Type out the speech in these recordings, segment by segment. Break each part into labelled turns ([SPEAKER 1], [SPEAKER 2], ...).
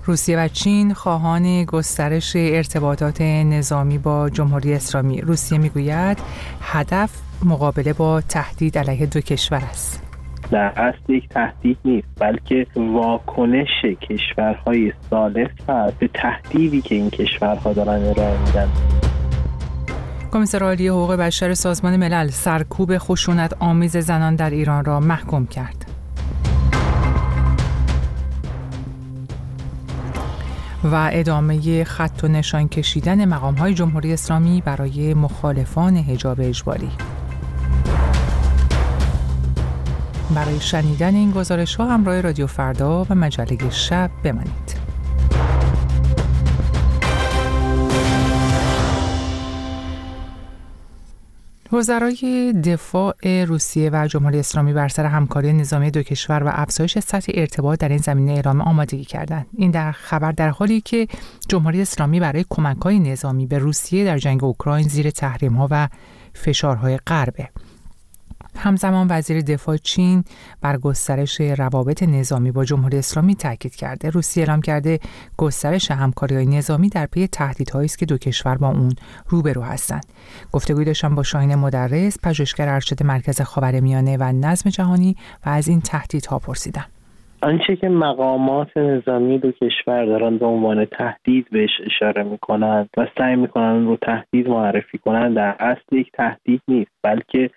[SPEAKER 1] روسیه و چین خواهان گسترش ارتباطات نظامی با جمهوری اسلامی. روسیه میگوید هدف مقابله با تهدید علیه دو کشور است.
[SPEAKER 2] در اصل یک تهدید نیست، بلکه واکنش کشورهای ثالث است به تهدیدی که این کشورها دارن ارائه میدن.
[SPEAKER 1] کمیسر عالی حقوق بشر سازمان ملل سرکوب خشونت آمیز زنان در ایران را محکوم کرد. و ادامه خط و نشان کشیدن مقام‌های جمهوری اسلامی برای مخالفان حجاب اجباری. برای شنیدن این گزارش‌ها همراه رادیو فردا و مجله شب بمانید. وزرای دفاع روسیه و جمهوری اسلامی بر سر همکاری نظامی دو کشور و افزایش سطح ارتباط در این زمینه اعلام آمادگی کردند. این در حالی که جمهوری اسلامی برای کمک‌های نظامی به روسیه در جنگ اوکراین زیر تحریم‌ها و فشارهای غربه. همزمان وزیر دفاع چین بر گسترش روابط نظامی با جمهوری اسلامی تاکید کرده. روسیه اعلام کرده گسترش همکاری‌های نظامی در پی تهدیدهایی است که دو کشور با اون روبرو هستند. گفتگوی داشتم با شاهین مدرس، پژوهشگر ارشد مرکز خاورمیانه و نظم جهانی و از این تهدیدها پرسیدم.
[SPEAKER 2] آنچه که مقامات نظامی دو کشور دارن به عنوان تهدید بهش اشاره میکنن و سعی میکنن رو تهدید معرفی کنن در اصل یک تهدید نیست، بلکه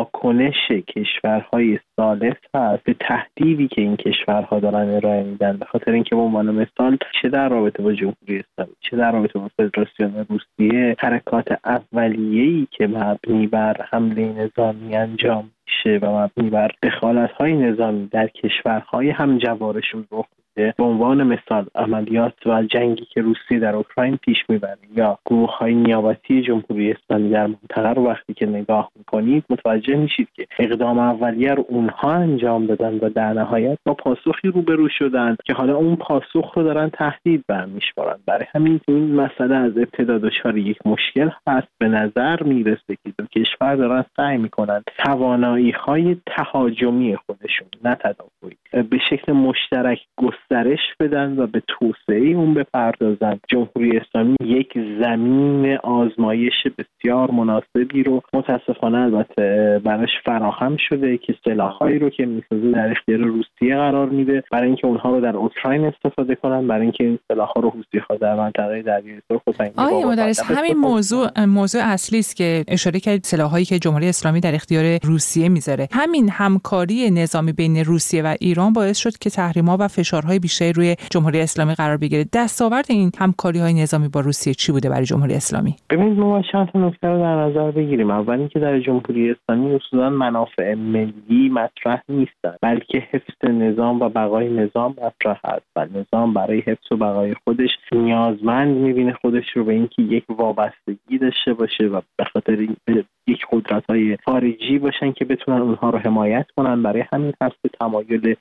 [SPEAKER 2] واکنش کشورهای ثالث هست به تهدیدی که این کشورها دارن ارائه میدن. به خاطر اینکه به عنوان مثال چه در رابطه با جمهوری اسلامی چه در رابطه با فدراسیون روسیه حرکات اولیه‌ای که مبنی بر حمله نظامی انجام میشه و مبنی بر دخالت‌های نظامی در کشورهای همجوارشون رخ میده، به عنوان مثال عملیات و جنگی که روسیه در اوکراین پیش میبره یا گروه‌های نیابتی جمهوری اسلامی در منطقه رو وقتی که نگاه میکنید متوجه میشید که اقدام اولیه رو اونها انجام دادن و در نهایت با پاسخی روبرو شدن که حالا اون پاسخ رو دارن تهدید برمی‌شمارن. برای همین این مسئله از ابتدا دچار یک مشکل هست. به نظر میرسه که دو کشور دارن سعی میکنن توانایی‌های تهاجمی خودشون نه تدافعی به شکل مشترک گسترش بدن و به توسعه اون بپردازن. جمهوری اسلامی یک زمین آزمایش بسیار مناسبی رو متاسفانه البته براش فراهم شده که سلاح‌هایی رو که می‌سازه در اختیار روسیه قرار میده برای اینکه اونها رو در اوکراین استفاده کنن، برای اینکه این سلاح‌ها رو حوثی‌ها در منطقه دریای سرخ و سنگین
[SPEAKER 1] آقای مدرس، همین موضوع اصلی است که اشاره کردید، سلاح‌هایی که جمهوری اسلامی در اختیار روسیه میذاره. همین همکاری نظامی بین روسیه و ایران باعث شد که تحریم‌ها و فشارهای بیشتری روی جمهوری اسلامی قرار بگیره. دستاورد این همکاری‌های نظامی با روسیه چی بوده برای جمهوری اسلامی؟
[SPEAKER 2] ببینید ما چند تا نکته رو در نظر بگیریم. اول اینکه در جمهوری اسلامی اصولاً منافع ملی مطرح نیستن، بلکه حفظ نظام و بقای نظام مطرح است. و نظام برای حفظ و بقای خودش نیازمند می‌بینه خودش رو به اینکه یک وابستگی داشته باشه و به خاطر یک قدرت‌های خارجی باشن که بتونن اونها رو حمایت کنن. برای همین هست که تمایل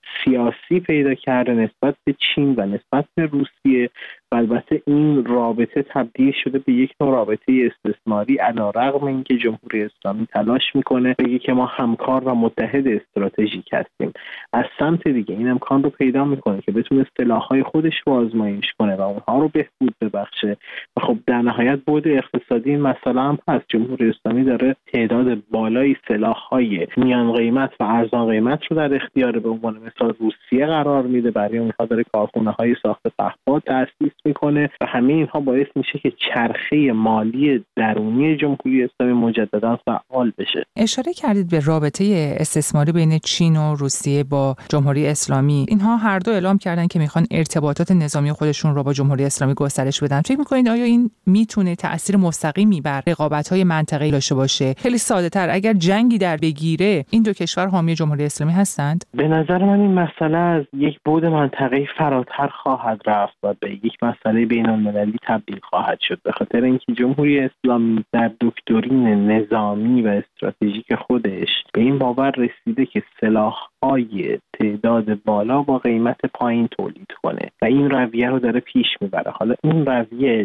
[SPEAKER 2] سیاسی پیدا کرده نسبت به چین و نسبت به روسیه و البته این رابطه تبدیل شده به یک نوع رابطه استثماری، علی‌رغم اینکه جمهوری اسلامی تلاش میکنه بگه که ما همکار و متحد استراتژیک هستیم. از سمت دیگه این امکان رو پیدا میکنه که بتونه سلاح‌های خودش رو آزمایش کنه و اونها رو بهبود ببخشه و خب در نهایت بعد اقتصادی این مسئله هم هست. جمهوری اسلامی داره تعداد بالایی سلاح‌های میان قیمت و ارزان قیمت رو در اختیار به عنوان مثال روسیه قرار میده، برای اونها داره کارخونه‌های ساخت پهپاد تأسیس میکنه و همه اینها باعث میشه که چرخه مالی درونی جمهوری اسلامی مجددا فعال بشه.
[SPEAKER 1] اشاره کردید به رابطه استثماری بین چین و روسیه با جمهوری اسلامی. اینها هر دو اعلام کردن که میخوان ارتباطات نظامی خودشون رو با جمهوری اسلامی گسترش بدن. فکر میکنید آیا این میتونه تأثیر مستقیمی بر رقابت‌های منطقه‌ای داشته باشه؟ خیلی ساده‌تر، اگر جنگی در بگیره این دو کشور حامی جمهوری اسلامی هستند؟
[SPEAKER 2] به نظر من این مسئله از یک بعد منطقه‌ای فراتر خواهد رفت و به یک مسئله بین‌المللی تبدیل خواهد شد، به خاطر اینکه جمهوری اسلامی در دکترین نظامی و استراتژیک خودش به این باور رسیده که سلاح‌های تعداد بالا با قیمت پایین تولید کنه و این رویه رو داره پیش میبره. حالا این رویه در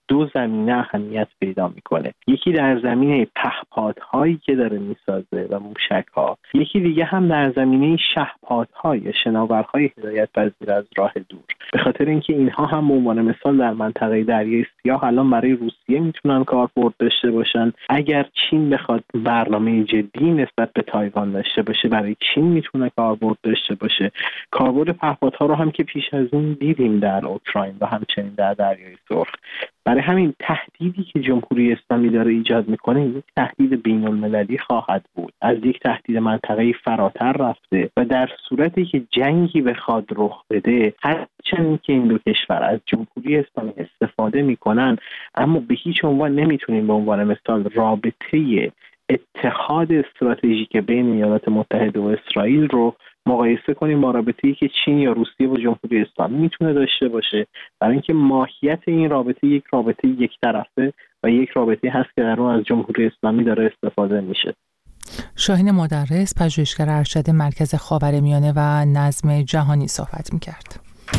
[SPEAKER 2] دو زمینه اهمیت پیدا میکنه. یکی در زمینه پهپادهایی که داره میسازه و موشک‌ها، یکی دیگه هم در زمینه شهپادهای شناورهای هدایت پذیر از راه دور. به خاطر اینکه اینها هم به عنوان مثال در منطقه دریای سیاه الان برای روسیه میتونن کاربرد داشته باشن. اگر چین بخواد برنامه جدی نسبت به تایوان داشته باشه، برای چین میتونه کاربرد داشته باشه. کاربرد پهپادها رو هم که پیش از اون دیدیم در اوکراین و همچنین در دریای سرخ. برای همین تهدیدی که جمهوری اسلامی داره ایجاد میکنه یک تهدید بین المللی خواهد بود، از یک تهدید منطقه‌ای فراتر رفته و در صورتی که جنگی بخواد رخ بده، هرچند که این دو کشور از جمهوری اسلامی استفاده میکنن، اما به هیچ عنوان نمیتونیم به عنوان مثال رابطه اتحاد استراتژیک بین ایالات متحده و اسرائیل رو مقایسه کنیم با رابطه‌ای که چین یا روسیه با جمهوری اسلامی میتونه داشته باشه، برای اینکه ماهیت این رابطه یک رابطه یک طرفه و یک رابطه هست که در اون از جمهوری اسلامی داره استفاده میشه.
[SPEAKER 1] شاهین مدرس، پژوهشگر ارشد مرکز خاورمیانه و نظم جهانی صحبت می‌کرد.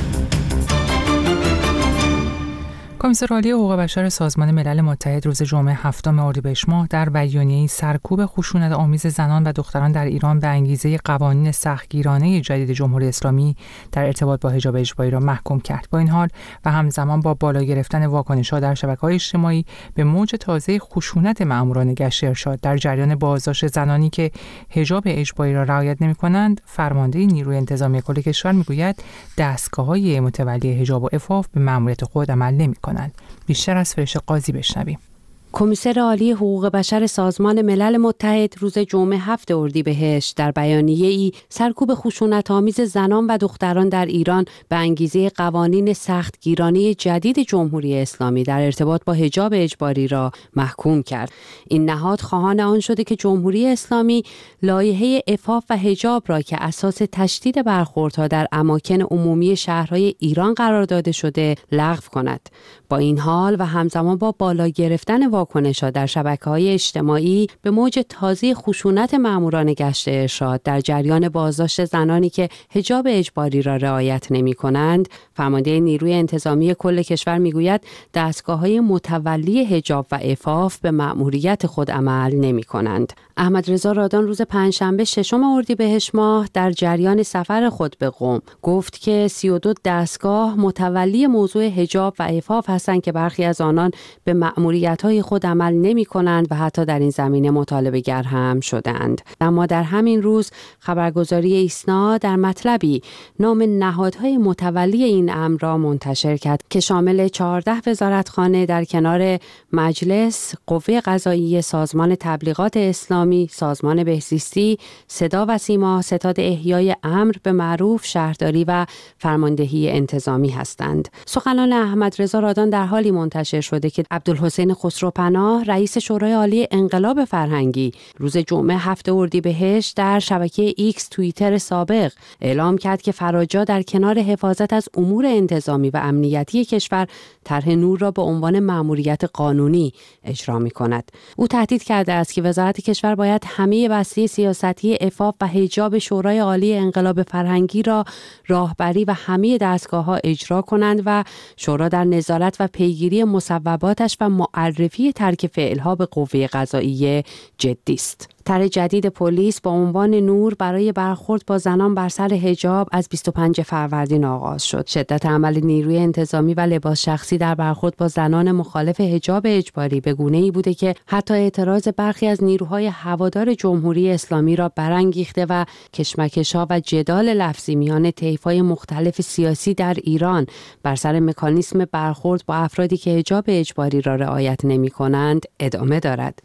[SPEAKER 1] کمیسر عالی حقوق بشر سازمان ملل متحد روز جمعه 7 اردیبهشت ماه در بیانیه‌ای سرکوب خشونت آمیز زنان و دختران در ایران به انگیزه قوانین سختگیرانه جدید جمهوری اسلامی در ارتباط با حجاب اجباری را محکوم کرد. با این حال و همزمان با بالا گرفتن واکنش‌ها در شبکه‌های اجتماعی به موج تازه خشونت مأموران گشت ارشاد در جریان بازداشت زنانی که حجاب اجباری را رعایت نمی‌کنند، فرمانده نیروی انتظامی کل کشور می‌گوید دستگاه‌های متولی حجاب و عفاف به مأموریت خود عمل نمی‌کنند. بیشتر از فرشته قاضی بشنویم.
[SPEAKER 3] کمیسر عالی حقوق بشر سازمان ملل متحد روز جمعه 7 اردیبهشت در بیانیه‌ای سرکوب خشونت‌آمیز زنان و دختران در ایران به انگیزه قوانین سختگیرانه جدید جمهوری اسلامی در ارتباط با حجاب اجباری را محکوم کرد. این نهاد خواهان آن شده که جمهوری اسلامی لایحه عفاف و حجاب را که اساس تشدید برخوردها در اماکن عمومی شهرهای ایران قرار داده شده لغو کند. با این حال و همزمان با بالا گرفتن واکنش‌ها در شبکه‌های اجتماعی به موج تازه خشونت مأموران گشت ارشاد در جریان بازداشت زنانی که حجاب اجباری را رعایت نمی‌کنند، فرمانده نیروی انتظامی کل کشور می‌گوید دستگاه‌های متولی حجاب و عفاف به مأموریت خود عمل نمی‌کنند. احمدرضا رادان روز پنجشنبه 6 اردیبهشت ماه در جریان سفر خود به قم گفت که 32 دستگاه متولی موضوع حجاب و عفاف هستند که برخی از آنان به مأموریت‌های خود عمل نمی‌کنند و حتی در این زمینه مطالبه‌گر هم شدند. اما در همین روز خبرگزاری ایسنا در مطلبی نام نهادهای متولی این امر را منتشر کرد که شامل 14 وزارتخانه در کنار مجلس، قوه قضاییه، سازمان تبلیغات اسلامی، سازمان بهزیستی، صدا و سیما، ستاد احیای امر به معروف، شهرداری و فرماندهی انتظامی هستند. سخنان احمدرضا رادان در حالی منتشر شده که عبدالحسین خسروپناه رئیس شورای عالی انقلاب فرهنگی روز جمعه 7 اردیبهشت در شبکه ایکس توییتر سابق اعلام کرد که فراجا در کنار حفاظت از امور انتظامی و امنیتی کشور طرح نور را به عنوان مأموریت قانونی اجرا می‌کند. او تهدید کرده است که وزارت کشور باید همه بسته سیاستی عفاف و حجاب شورای عالی انقلاب فرهنگی را راهبری و همه دستگاه‌ها اجرا کنند و شورا در نظارت و پیگیری مصوباتش و معرفی ترک فعلها به قوه قضاییه جدی است. طرح جدید پلیس با عنوان نور برای برخورد با زنان بر سر حجاب از 25 فروردین آغاز شد. شدت عمل نیروی انتظامی و لباس شخصی در برخورد با زنان مخالف حجاب اجباری به گونه‌ای بوده که حتی اعتراض برخی از نیروهای هوادار جمهوری اسلامی را برانگیخته و کشمکش‌ها و جدال لفظی میان طیف‌های مختلف سیاسی در ایران بر سر مکانیسم برخورد با افرادی که حجاب اجباری را رعایت نمی‌کنند ادامه دارد.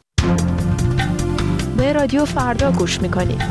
[SPEAKER 4] به رادیو فردا گوش میکنید.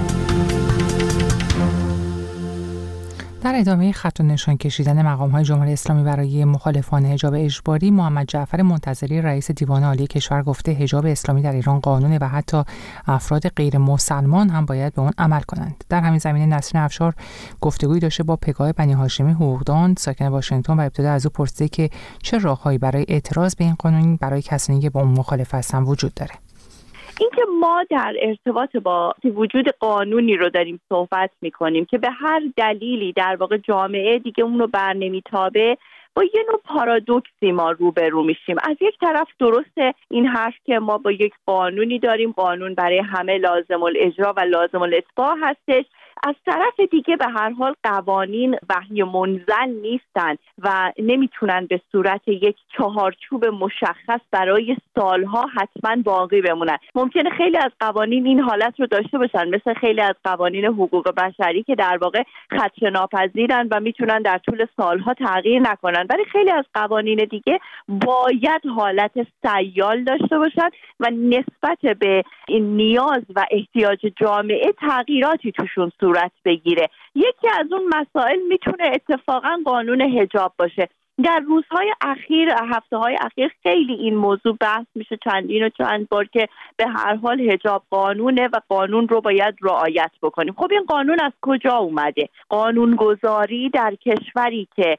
[SPEAKER 1] در ادامه خط و نشان کشیدن مقام‌های جمهوری اسلامی برای مخالفان حجاب اجباری، محمد جعفر منتظری رئیس دیوان عالی کشور گفته حجاب اسلامی در ایران قانونه و حتی افراد غیر مسلمان هم باید به آن عمل کنند. در همین زمینه نسرین افشار گفتگویی داشته با پگاه بنی هاشمی حقوقدان ساکن واشنگتن و ابتدا از او پرسیده که چه راههایی برای اعتراض به این قانون برای کسانی که با اون مخالف هستن وجود داره.
[SPEAKER 5] اینکه ما در ارتباط با وجود قانونی رو داریم صحبت میکنیم که به هر دلیلی در واقع جامعه دیگه اون رو بر نمیتابه با یه نوع پارادوکسی ما روبرو میشیم. از یک طرف درسته این حرف که ما با یک قانونی داریم، قانون برای همه لازم الاجرا و لازم الاتباع هستش. از طرف دیگه به هر حال قوانین وحی منزل نیستن و نمیتونن به صورت یک چهارچوب مشخص برای سالها حتما باقی بمونن. ممکنه خیلی از قوانین این حالت رو داشته باشن، مثل خیلی از قوانین حقوق بشری که در واقع خدشه‌ناپذیرن و میتونن در طول سالها تغییر نکنن، ولی خیلی از قوانین دیگه باید حالت سیال داشته باشن و نسبت به این نیاز و احتیاج جامعه تغییراتی توشون صورت بگیره. یکی از اون مسائل میتونه اتفاقا قانون حجاب باشه. در روزهای اخیر، هفته‌های اخیر خیلی این موضوع بحث میشه چندین و چند بار که به هر حال حجاب قانونه و قانون رو باید رعایت بکنیم. خب این قانون از کجا اومده؟ قانونگذاری در کشوری که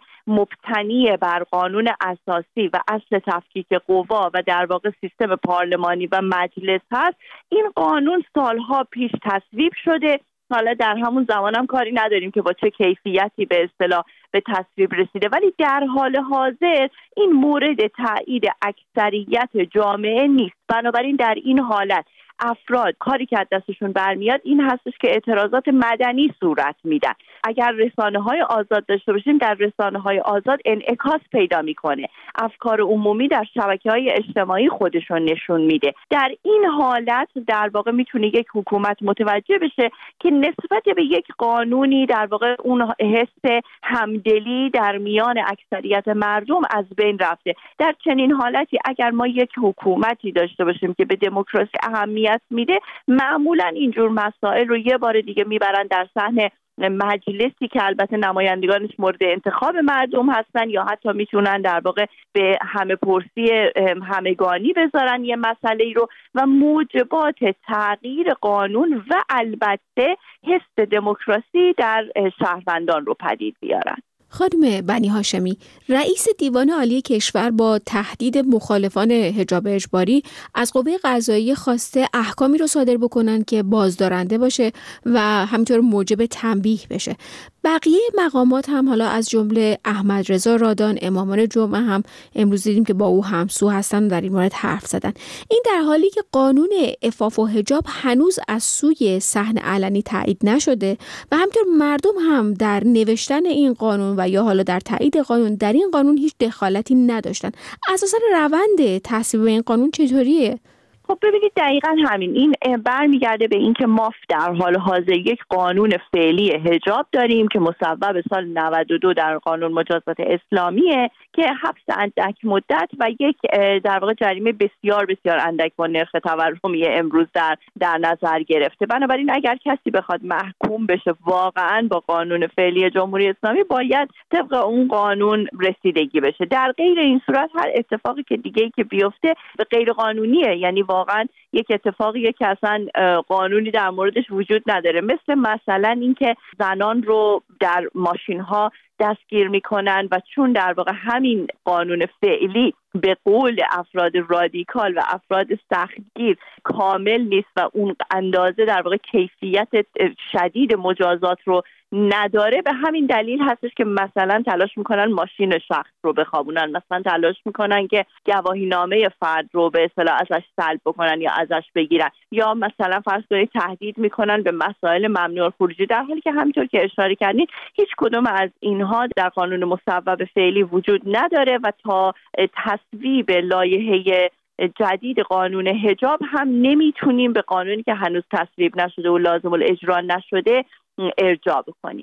[SPEAKER 5] مبتنی بر قانون اساسی و اصل تفکیک قوا و در واقع سیستم پارلمانی و مجلس هست، این قانون سالها پیش تصویب شده. حالا در همون زمانم کاری نداریم که با چه کیفیتی به اصطلاح به تصویب رسیده، ولی در حال حاضر این مورد تایید اکثریت جامعه نیست. بنابراین در این حالت افراد کاری که از دستشون برمیاد این هستش که اعتراضات مدنی صورت میدن. اگر رسانه‌های آزاد داشته باشیم، در رسانه‌های آزاد انعکاس پیدا میکنه، افکار عمومی در شبکه‌های اجتماعی خودشون نشون میده. در این حالت در واقع میتونه یک حکومت متوجه بشه که نسبت به یک قانونی در واقع اون حس همدلی در میان اکثریت مردم از بین رفته. در چنین حالتی اگر ما یک حکومتی داشته باشیم که به دموکراسی اهمیت میده، معمولا اینجور مسائل رو یه بار دیگه میبرن در صحن مجلسی که البته نمایندگانش مورد انتخاب مردم هستن، یا حتی میتونن در واقع به همه پرسی همگانی بذارن یه مسئله رو و موجبات تغییر قانون و البته حس دموکراسی در شهروندان رو پدید بیارن.
[SPEAKER 4] خانم بنی هاشمی، رئیس دیوان عالی کشور با تهدید مخالفان حجاب اجباری از قوه قضاییه خواسته احکامی رو صادر بکنن که بازدارنده باشه و همینطور موجب تنبیه بشه. بقیه مقامات هم حالا از جمله احمد رضا رادان، امامان جمعه هم امروز دیدیم که با او همسو هستن و در این مورد حرف زدن. این در حالی که قانون عفاف و حجاب هنوز از سوی صحن علنی تایید نشده و همینطور مردم هم در نوشتن این قانون و یا حالا در تایید قانون در این قانون هیچ دخالتی نداشتن. اساساً روند تصویب این قانون چطوریه؟
[SPEAKER 5] خب ببینید دقیقاً همین، این برمیگرده به این که ما در حال حاضر یک قانون فعلی حجاب داریم که مصوب سال 92 در قانون مجازات اسلامیه که حبس اندک مدت و یک در واقع جریمه بسیار بسیار اندک با نرخ تورمی امروز در نظر گرفته. بنابراین اگر کسی بخواد محکوم بشه واقعاً با قانون فعلی جمهوری اسلامی، باید طبق اون قانون رسیدگی بشه. در غیر این صورت هر اتفاقی که دیگه‌ای که بیفته به غیر قانونیه، یعنی واقعا یک اتفاقیه که اصلا قانونی در موردش وجود نداره. مثلا اینکه زنان رو در ماشین ها دستگیر میکنن و چون در واقع همین قانون فعلی به قول افراد رادیکال و افراد سختگیر کامل نیست و اون اندازه در واقع کیفیت شدید مجازات رو نداره، به همین دلیل هستش که مثلا تلاش میکنن ماشین شخص رو بخوابونن، مثلا تلاش میکنن که گواهینامه فرد رو به اصطلاح ازش سلب بکنن یا ازش بگیرن، یا مثلا فرض کنید تهدید میکنن به مسائل ممنوع الخروجی، در حالی که همینطور که اشاره کردین هیچ کدوم از اینها در قانون مصوب فعلی وجود نداره و تا تصویب لایحه جدید قانون حجاب هم نمیتونیم به قانونی که هنوز تصویب نشده و لازم الاجرا نشده ارجاع بکنیم.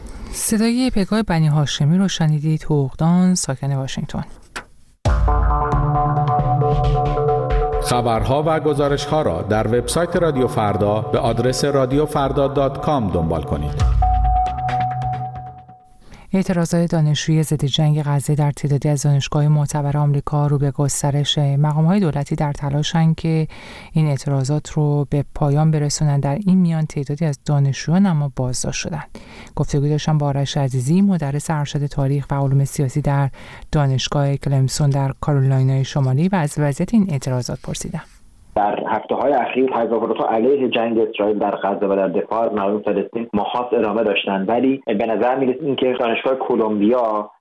[SPEAKER 1] صدای پگاه بنی هاشمی رو شنیدید، حقوقدان، ساکن واشنگتن.
[SPEAKER 6] خبرها و گزارش‌ها را در وبسایت رادیو فردا به آدرس radiofarda.com دنبال کنید.
[SPEAKER 1] اعتراضات دانشجویی ضد جنگ غزه در تعدادی از دانشگاه‌های معتبر آمریکا رو به گسترش. مقام‌های دولتی در تلاشن که این اعتراضات رو به پایان برسونن. در این میان تعدادی از دانشجویان اما بازداشت شدند. گفتگو داشتم با آرش عزیزی، مدرس ارشد تاریخ و علوم سیاسی در دانشگاه کلمسون در کارولینای شمالی، و از وضعیت این اعتراضات پرسیدم.
[SPEAKER 7] در هفته‌های اخیر تظاهرات علیه جنگ اسرائیل در غزه و در دفاع از مردم فلسطین ماه‌هاست ادامه داشتند، ولی به نظر می‌رسید که دانشگاه کلمبیا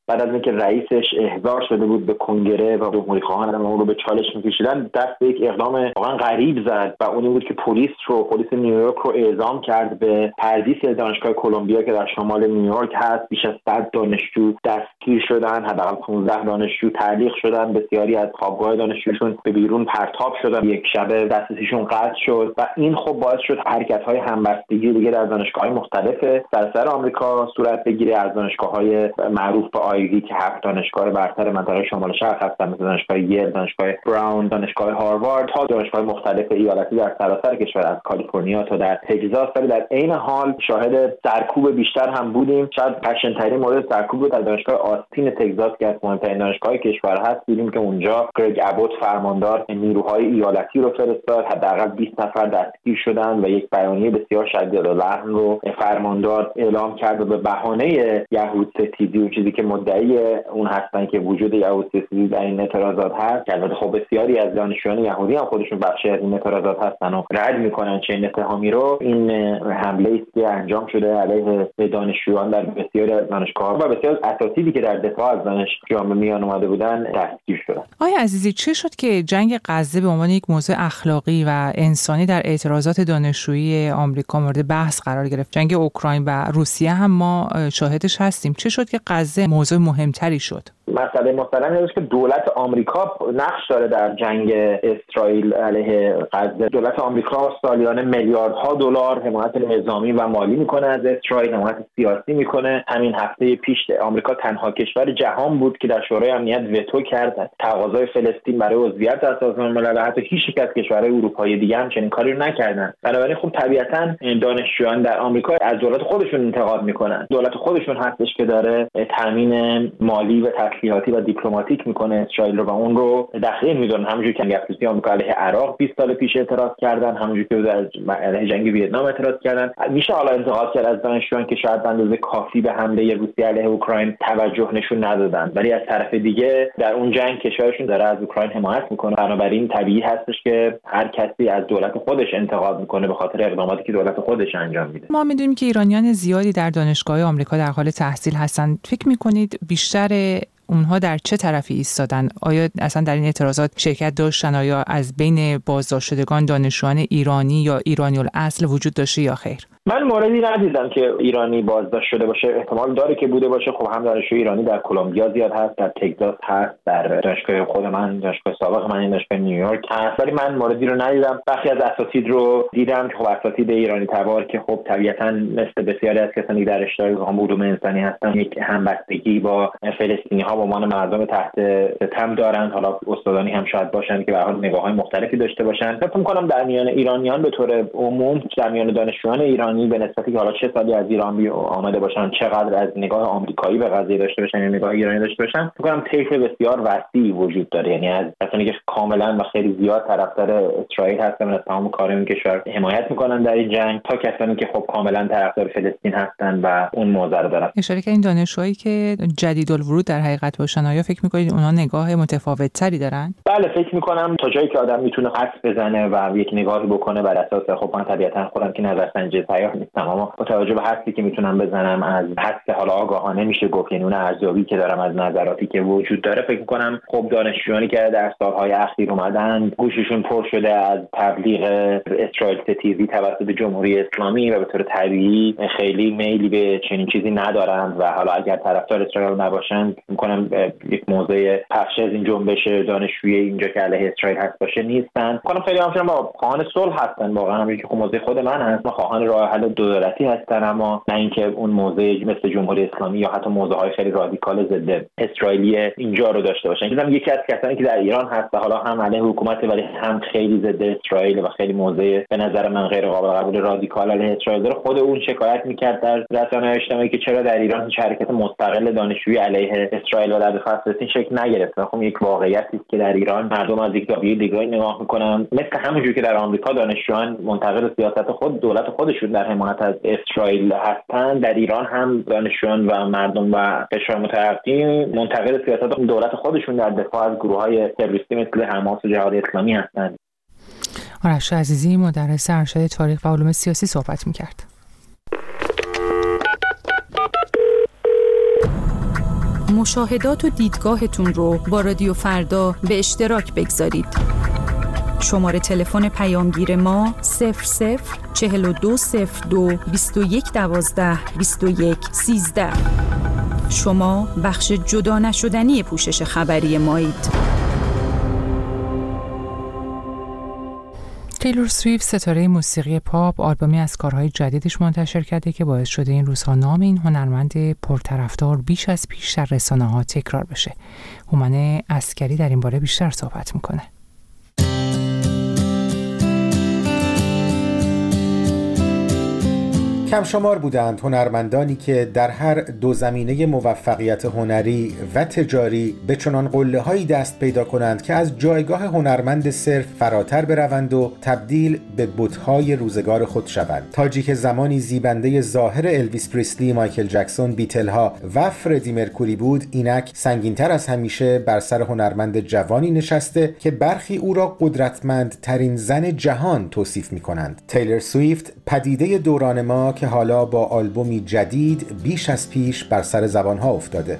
[SPEAKER 7] بعد از اینکه رئیسش احضار شده بود به کنگره و جمهوری‌خواهان اون رو به چالش می‌کشیدن، دست به یک اقدام واقعا غریب زد و اون بود که پلیس نیویورک رو اعزام کرد به پردیس دانشگاه کلمبیا که در شمال نیویورک هست. بیش از 100 دانشجو دستگیر شدن، حداقل 15 دانشجو تعلیق شدن، بسیاری از خوابگاه دانشجوشون به بیرون پرتاب شدن، یک شبه دسترسیشون قطع شد و این خب باعث شد حرکت‌های همبستگی دیگه در دانشگاه‌های مختلف سراسر آمریکا صورت بگیره، از دانشگاه‌های معروف به آیوی که 7 دانشگاه برتر منطقه شمال شرق هستن، مثل دانشگاه یل، دانشگاه براون، دانشگاه هاروارد، تا دانشگاه مختلف ایالتی در سراسر کشور، از کالیفرنیا تا در تگزاس. ولی در عین حال شاهد سرکوب بیشتر هم بودیم. شاید خشن‌ترین مورد سرکوب در دانشگاه آستین تگزاس که از مهمترین دانشگاه کشور هست دیدیم که اونجا گرگ ابوت فرماندار نیروهای ایالتی رو فرستاد، حداقل 20 نفر دستگیر شدن و یک بیانیه بسیار شدیداللحن رو فرماندار اعلام کرد و به بهانه یهودستیزی، اون چیزی که مدعی اون هستن که وجود یهودستیزی در این اعتراضات هست، که البته خب بسیاری از دانشجویان یهودی هم خودشون بخشی از این اعتراضات هستن و رد میکنن چنین اتهامی رو، این حمله است که انجام شده علیه دانشجویان در بسیاری از دانشگاه‌ها و بسیاری از اساتیدی که در دفاع از دانشجویان به میان اومده بودن دستگیر شدن.
[SPEAKER 1] آیا عزیزی چه شد که جنگ غزه به عنوان یک موضوع اخلاقی و انسانی در اعتراضات دانشجویی آمریکا مورد بحث قرار گرفت؟ جنگ اوکراین و روسیه هم ما شاهدش هستیم. چه شد که غزه موضوع مهمتری شد؟
[SPEAKER 7] مسئله مستقیم اینه که دولت آمریکا نقش داره در جنگ اسرائیل علیه غزه. دولت آمریکا سالیانه میلیاردها دلار حمایت نظامی و مالی میکنه از اسرائیل، حمایت سیاسی میکنه. همین هفته پیش آمریکا تنها کشور جهان بود که در شورای امنیت وتو کرد تقاضای فلسطین برای عضویت در سازمان ملل. حتی هیچ یک از کشورهای اروپایی دیگه هم چنین کاری رو نکردن. بنابراین خب طبیعتاً دانشجویان در آمریکا از دولت خودشون انتقاد میکنن. دولت خودشون هستش که داره تامین مالی و تسلیحاتی و دیپلماتیک میکنه اسرائیل رو و اون رو دخیل میدونن. همونجوری که انگلیسی آمریکا علیه عراق 20 سال پیش اعتراض کردن، همونجوری که در علیه جنگ ویتنام اعتراض کردن. میشه حالا انتقاد کرد از دانشجویان که شاید به اندازه کافی به حمله روسیه علیه اوکراین توجه نشون ندادن، ولی از طرف دیگه در اون جنگ کشورشون داره از اوکراین حمایت میکنه. بنابراین طبیعی هستش که هر کسی از دولت خودش انتقاد میکنه به خاطر اقداماتی که دولت خودش انجام میده.
[SPEAKER 1] ما میدونیم که ایرانیان زیادی در دانشگاه آمریکا در حال تحصیل هستند. فکر میکنید بیشتر اونها در چه طرفی ایستادن؟ آیا اصلا در این اعتراضات شرکت داشتن؟ آیا از بین بازداشت شدگان دانشجویان ایرانی یا ایرانی الاصل وجود داشته یا خیر؟
[SPEAKER 7] من موردی ندیدم که ایرانی بازداشت شده باشه. احتمال داره که بوده باشه. خب هم دانشجوی ایرانی در کلمبیا زیاد هست، در تگزاس هست، در دانشگاه خود من، دانشگاه سابق من، دانشگاه نیویورک هست، ولی من موردی رو ندیدم. برخی از اساتید رو دیدم که خب اساتید ایرانی تبار که خب طبیعتاً مثل بسیاری از کسانی در اشتراک علوم انسانی هستن یک همبستگی با فلسطینی‌ها به عنوان مردم تحت ستم دارن. حالا استادانی هم شاید باشن که به هر حال نگاه‌های مختلفی داشته باشن. فکر می‌کنم در میان ایرانیان به طور عموم، در میان دانشجویان ایرانی به نسبتی که حالا چه سالی از ایران آمده باشن، چقدر از نگاه آمریکایی به قضیه داشته باشن یا نگاه ایرانی داشته باشن، فکر کنم طیف بسیار وسیعی وجود داره. یعنی از کسانی که کاملا و خیلی زیاد طرفدار اسرائیل هستن و از تمام کارهای کشور حمایت میکنن در این جنگ، تا کسانی که خب کاملا طرفدار فلسطین هستن و اون موضوع رو دارن.
[SPEAKER 1] اشاره کردین دانشجویی که جدیدالورود در حقیقت باشن، آیا فکر میکنید اونها نگاه متفاوت‌تری دارن؟
[SPEAKER 7] بله، فکر میکنم تا جایی که آدم میتونه حدس بزنه و یک نگاهی بکنه بر اساس، خب من طبیعتا خودم که نظرسنجی تیار نیستم، اما با توجه به حدسی که میتونم بزنم، از حدس حالا آگاهانه میشه گفت، یعنی اون ارزیابی که دارم از نظراتی که وجود داره، فکر میکنم خب دانشجویانی که در سالهای اخیر اومدن گوششون پر شده از تبلیغ اسرائیل ستیزی توسط جمهوری اسلامی و به طور طبیعی خیلی میلی به چنین چیزی ندارند و حالا اگر طرفدار اسرائیل نباشن، میکنم یک موضع پخش از این جنبش دانشجویی اینجا که علیه اسرائیل هست باشه نیستن. میکنم خیلی همچنان با خواهان صلح هستن. واقعا همین که موضع خود من هست، ما خواهان راه حل دو دولتی هستن، اما نه اینکه اون موضع مثل جمهوری اسلامی یا حتی موضع‌های خیلی رادیکال ضد اسرائیلی اینجا رو داشته باشن. دیدم یکی از کسانی که در ایران هست و حالا هم علیه حکومت ولی هم خیلی ضد اسرائیل و خیلی موضع به نظر من غیر قابل قبول رادیکال علیه اسرائیل داره، خود اون شکایت می‌کرد در رسانه‌های اجتماعی که چرا در ایران هیچ حرکت مستقل دانشجویی علیه اسرائیل و در دفاع از فلسطین شکل نگرفته. خب یک واقعیتی است که در ایران مردم از یک زاویه دیگری نگاه می‌کنن، مثل همونجوری که در آمریکا دانشجویان منتقد سیاست خود دولت خودشون در حمایت از اسرائیل هستند، در ایران هم دانشجویان و مردم و قشر مترقی منتقد سیاست دولت خودشون در دفاع از گروه‌های تروریستی مثل حماس و جهاد اسلامی هستند.
[SPEAKER 1] آرش عزیزی مدرس ارشد تاریخ و علوم سیاسی صحبت می‌کرد.
[SPEAKER 8] مشاهدات و دیدگاهتون رو با رادیو فردا به اشتراک بگذارید. شماره تلفن پیامگیر ما 004202 2112 2113. شما بخش جدا نشدنی پوشش خبری مایید.
[SPEAKER 1] تیلور سویفت ستاره موسیقی پاپ آلبومی از کارهای جدیدش منتشر کرده که باعث شده این روزها نام این هنرمند پرطرفدار بیش از پیش در رسانه‌ها تکرار بشه. هومن عسکری در این باره بیشتر صحبت میکنه.
[SPEAKER 9] کم شمار بودند هنرمندانی که در هر دو زمینه موفقیت هنری و تجاری به چنان قله‌هایی دست پیدا کنند که از جایگاه هنرمند صرف فراتر بروند و تبدیل به بت‌های روزگار خود شوند. تاجی که زمانی زیبنده ظاهر الویس پریسلی، مایکل جکسون، بیتل‌ها و فردی مرکوری بود، اینک سنگین‌تر از همیشه بر سر هنرمند جوانی نشسته که برخی او را قدرتمندترین زن جهان توصیف می‌کنند. تیلور سویفت پدیده دوران ما که حالا با آلبومی جدید بیش از پیش بر سر زبانها افتاده.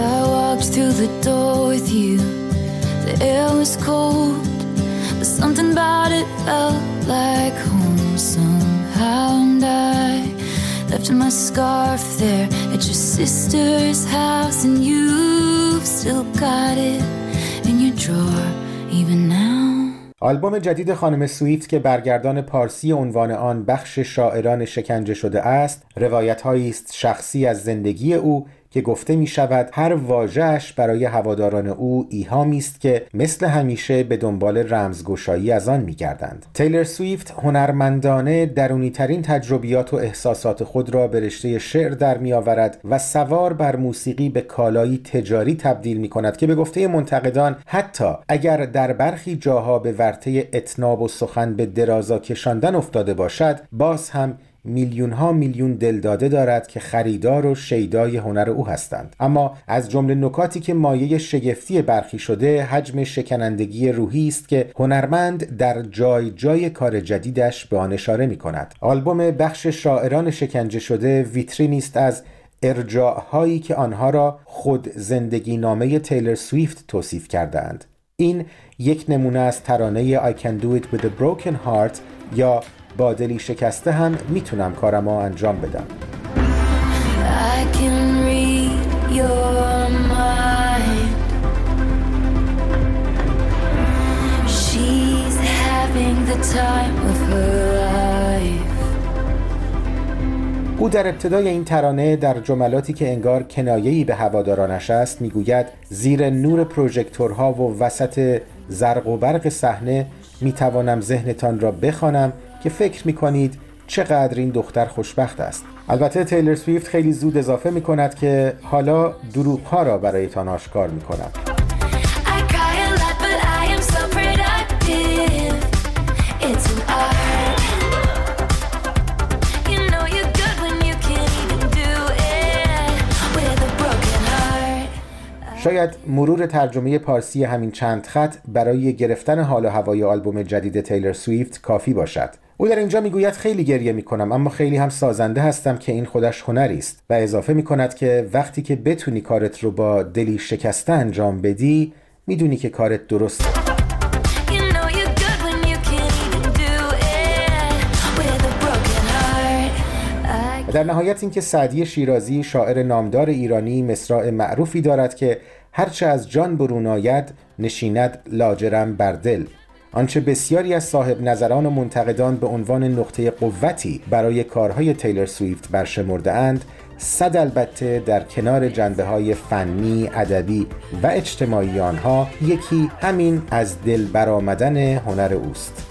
[SPEAKER 9] آلبوم جدید خانم سویفت که برگردان پارسی عنوان آن بخش شاعران شکنجه شده است، روایت‌هایی است شخصی از زندگی او که گفته می شود هر واژه‌اش برای هواداران او ایهامی است که مثل همیشه به دنبال رمزگشایی از آن می گردند. تیلور سویفت هنرمندانه درونی ترین تجربیات و احساسات خود را به رشته شعر در می آورد و سوار بر موسیقی به کالایی تجاری تبدیل می کند که به گفته منتقدان حتی اگر در برخی جاها به ورطه اطناب و سخن به درازا کشاندن افتاده باشد، باز هم میلیون دلداده دارد که خریدار و شیدای هنر او هستند. اما از جمله نکاتی که مایه شگفتی برخی شده، حجم شکنندگی روحی است که هنرمند در جای جای کار جدیدش به آن اشاره می کند. آلبوم بخش شاعران شکنجه شده ویترینی است از ارجاع‌هایی که آنها را خود زندگی نامه تیلور سویفت توصیف کردند. این یک نمونه از ترانه I Can Do It With a Broken Heart یا با دلی شکسته هم میتونم کارمو انجام بدم. I can read your mind. She's having the time of her life. او در ابتدای این ترانه در جملاتی که انگار کنایه‌ای به هوادارانش است میگوید زیر نور پروژکتورها و وسط زرق و برق صحنه میتوانم ذهنتان را بخوانم که فکر میکنید چقدر این دختر خوشبخت است. البته تیلور سویفت خیلی زود اضافه میکند که حالا دروغ‌ها را برایتان آشکار میکنم. شاید مرور ترجمه پارسی همین چند خط برای گرفتن حال و هوای آلبوم جدید تیلور سویفت کافی باشد. او در اینجا میگوید خیلی گریه میکنم اما خیلی هم سازنده هستم که این خودش هنری است و اضافه میکند که وقتی که بتونی کارت رو با دلی شکسته انجام بدی میدونی که کارت درسته. در نهایت اینکه سعدی شیرازی شاعر نامدار ایرانی مصرع معروفی دارد که هرچه از جان برون آید نشیند لاجرم بر دل. آنچه بسیاری از صاحب نظران و منتقدان به عنوان نقطه قوتی برای کارهای تیلور سویفت برشمرده اند، صد البته در کنار جنبه‌های فنی، ادبی و اجتماعی آنها یکی همین از دل برآمدن هنر اوست.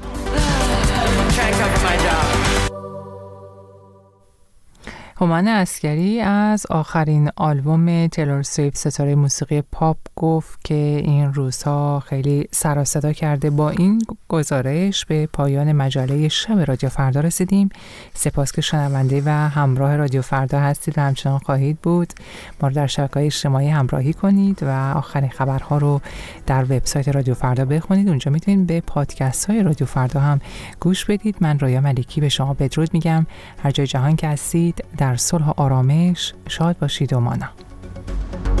[SPEAKER 1] هومن عسکری از آخرین آلبوم تیلور سویفت ستاره موسیقی پاپ گفت که این روزها خیلی سر و صدا کرده. با این گزارش به پایان مجله شب رادیو فردا رسیدیم. سپاس که شنونده و همراه رادیو فردا هستید و همچنان خواهید بود. ما رو در شبکه‌های اجتماعی همراهی کنید و آخرین خبرها رو در وبسایت رادیو فردا بخونید. اونجا میتونید به پادکست های رادیو فردا هم گوش بدید. من رایا ملکی به شما بدرود میگم. هر جای جهان که هستید در صلح و آرامش شاد باشید و مانا.